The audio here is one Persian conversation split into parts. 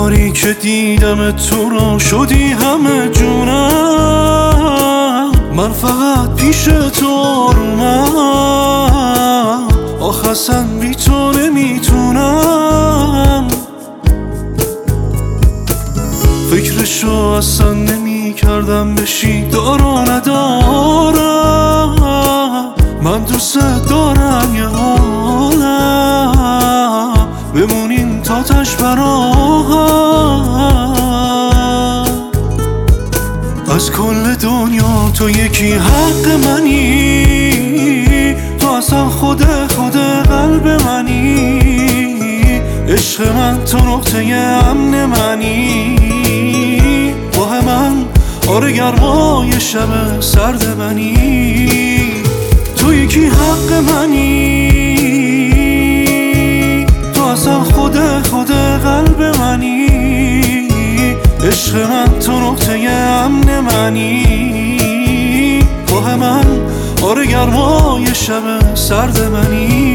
باری که دیدم تو رو شدی همه جونم. من فقط پیش تو آرومم، آخ اصلا بی تو نمیتونم. فکرشو اصلا نمی کردم بشی دارا ندارم. من دوست دارم یه حالم بمونیم تا تش براهم. از کل دنیا تو یکی حق منی، تو اصلا خود قلب منی. عشق من تو نقطه امن منی، ماه من آره گرمای شب سرد منی. تو یکی حق منی، تو اصلا خود قلب منی. عشق من تو نقطه امن منی، ماه من آره گرمای شب سرد منی.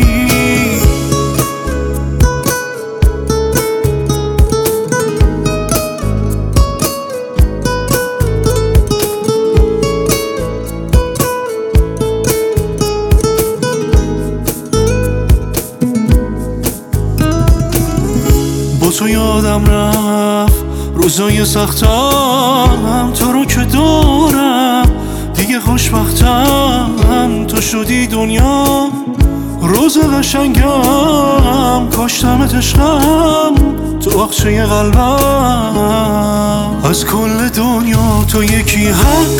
با تو یادم رفت روزای سختم، تو رو که دارم دیگه خوشبختم. تو شدی دنیا روز قشنگم، کاشتمت عشقم تو باغچه قلبم. از کل دنیا تو یکی حق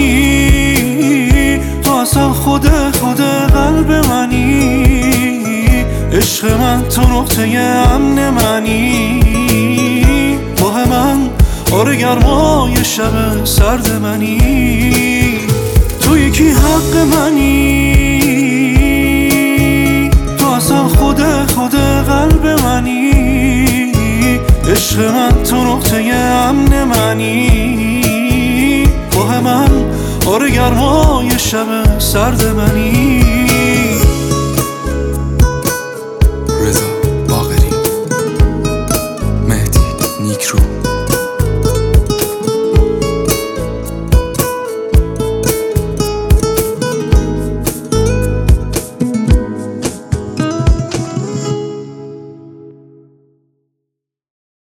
منی، تو اصلا خود قلب منی. عشق من تو نقطه امن منی، ماه من آره گرمای شب سرد منی. تو یکی حق منی، تو اصلا خود قلب منی. عشق من تو نقطه امن منی، ماه من آره گرمای شب سرد منی.